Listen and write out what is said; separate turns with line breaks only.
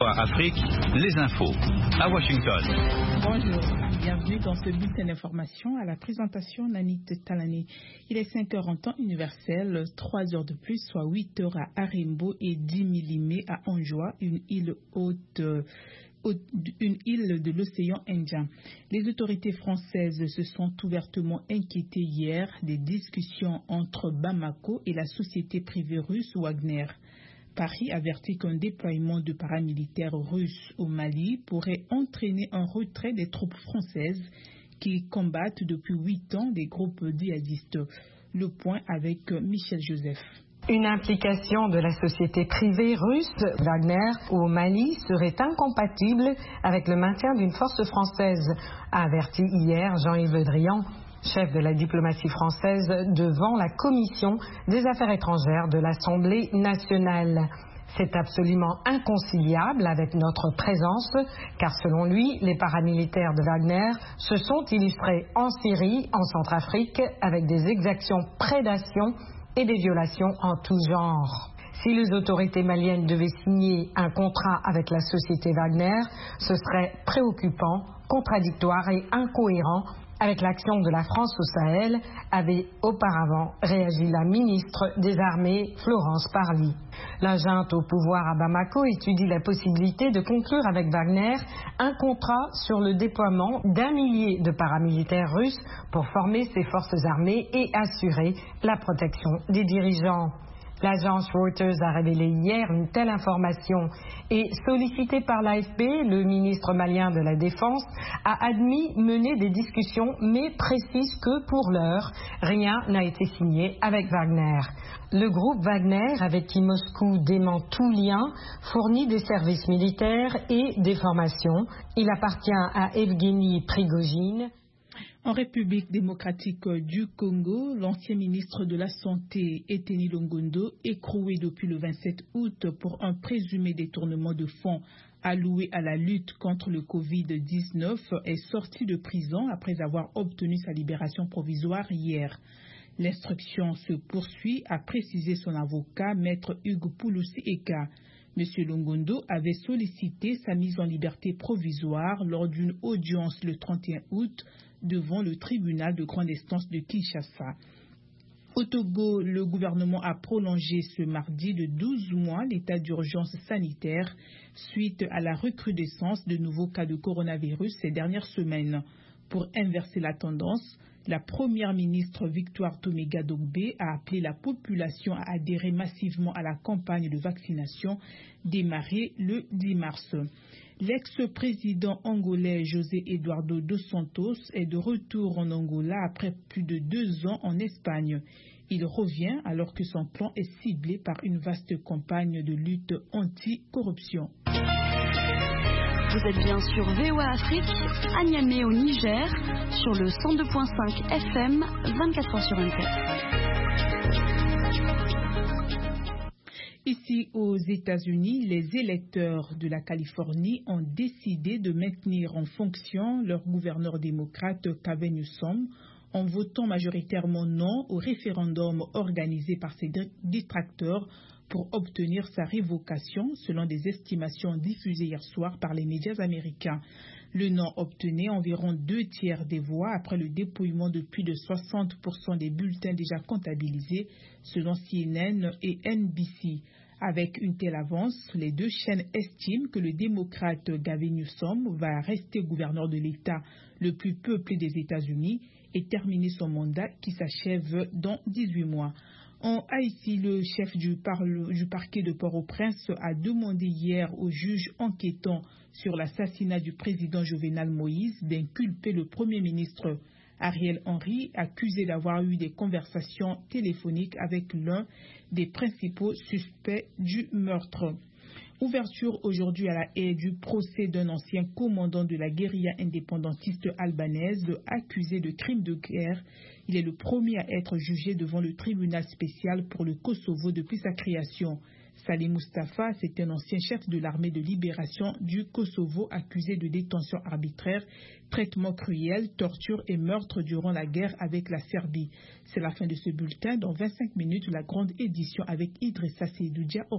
Afrique, les infos à Washington.
Bonjour, bienvenue dans ce bulletin d'information à la présentation Nanit Talani. Il est 5h en temps universel, 3 heures de plus, soit 8 heures à Arimbo et 10 millimètres à Anjoa, une île de l'océan Indien. Les autorités françaises se sont ouvertement inquiétées hier des discussions entre Bamako et la société privée russe Wagner. Paris avertit qu'un déploiement de paramilitaires russes au Mali pourrait entraîner un retrait des troupes françaises qui combattent depuis 8 ans des groupes djihadistes. Le point avec Michel Joseph.
Une implication de la société privée russe Wagner au Mali serait incompatible avec le maintien d'une force française, a averti hier Jean-Yves Le Drian, chef de la diplomatie française, devant la commission des affaires étrangères de l'Assemblée nationale. C'est absolument inconciliable avec notre présence, car selon lui, les paramilitaires de Wagner se sont illustrés en Syrie, en Centrafrique, avec des exactions, prédations et des violations en tout genre. Si les autorités maliennes devaient signer un contrat avec la société Wagner, ce serait préoccupant, contradictoire et incohérent avec l'action de la France au Sahel, avait auparavant réagi la ministre des Armées, Florence Parly. La junte au pouvoir à Bamako étudie la possibilité de conclure avec Wagner un contrat sur le déploiement d'1 millier de paramilitaires russes pour former ses forces armées et assurer la protection des dirigeants. L'agence Reuters a révélé hier une telle information et, sollicité par l'AFP, le ministre malien de la Défense a admis mener des discussions mais précise que, pour l'heure, rien n'a été signé avec Wagner. Le groupe Wagner, avec qui Moscou dément tout lien, fournit des services militaires et des formations. Il appartient à Evgeny Prigojine.
En République démocratique du Congo, l'ancien ministre de la Santé, Eteni Longondo, écroué depuis le 27 août pour un présumé détournement de fonds alloués à la lutte contre le Covid-19, est sorti de prison après avoir obtenu sa libération provisoire hier. L'instruction se poursuit, a précisé son avocat, maître Hugues Pouloussi-Eka. M. Longondo avait sollicité sa mise en liberté provisoire lors d'une audience le 31 août devant le tribunal de grande instance de Kinshasa. Au Togo, le gouvernement a prolongé ce mardi de 12 mois l'état d'urgence sanitaire suite à la recrudescence de nouveaux cas de coronavirus ces dernières semaines. Pour inverser la tendance, la première ministre Victoire Toméga-Dogbe a appelé la population à adhérer massivement à la campagne de vaccination démarrée le 10 mars. L'ex-président angolais José Eduardo dos Santos est de retour en Angola après plus de 2 ans en Espagne. Il revient alors que son plan est ciblé par une vaste campagne de lutte anti-corruption.
Vous êtes bien sur VOA Afrique, à Niamey au Niger, sur le 102.5 FM, 24h sur 24.
Ici aux États-Unis, les électeurs de la Californie ont décidé de maintenir en fonction leur gouverneur démocrate Gavin Newsom en votant majoritairement non au référendum organisé par ses détracteurs pour obtenir sa révocation, selon des estimations diffusées hier soir par les médias américains. Le non obtenait environ 2/3 des voix après le dépouillement de plus de 60% des bulletins déjà comptabilisés, selon CNN et NBC. Avec une telle avance, les deux chaînes estiment que le démocrate Gavin Newsom va rester gouverneur de l'État le plus peuplé des États-Unis et terminer son mandat qui s'achève dans 18 mois. En Haïti, le chef du parquet de Port-au-Prince a demandé hier aux juges enquêtant sur l'assassinat du président Jovenel Moïse d'inculper le Premier ministre Ariel Henry, accusé d'avoir eu des conversations téléphoniques avec l'un des principaux suspects du meurtre. Ouverture aujourd'hui à La Haye du procès d'un ancien commandant de la guérilla indépendantiste albanaise accusé de crimes de guerre. Il est le premier à être jugé devant le tribunal spécial pour le Kosovo depuis sa création. Salih Mustafa, c'est un ancien chef de l'armée de libération du Kosovo accusé de détention arbitraire, traitement cruel, torture et meurtre durant la guerre avec la Serbie. C'est la fin de ce bulletin. Dans 25 minutes, la grande édition avec Idrissa Seydoudia au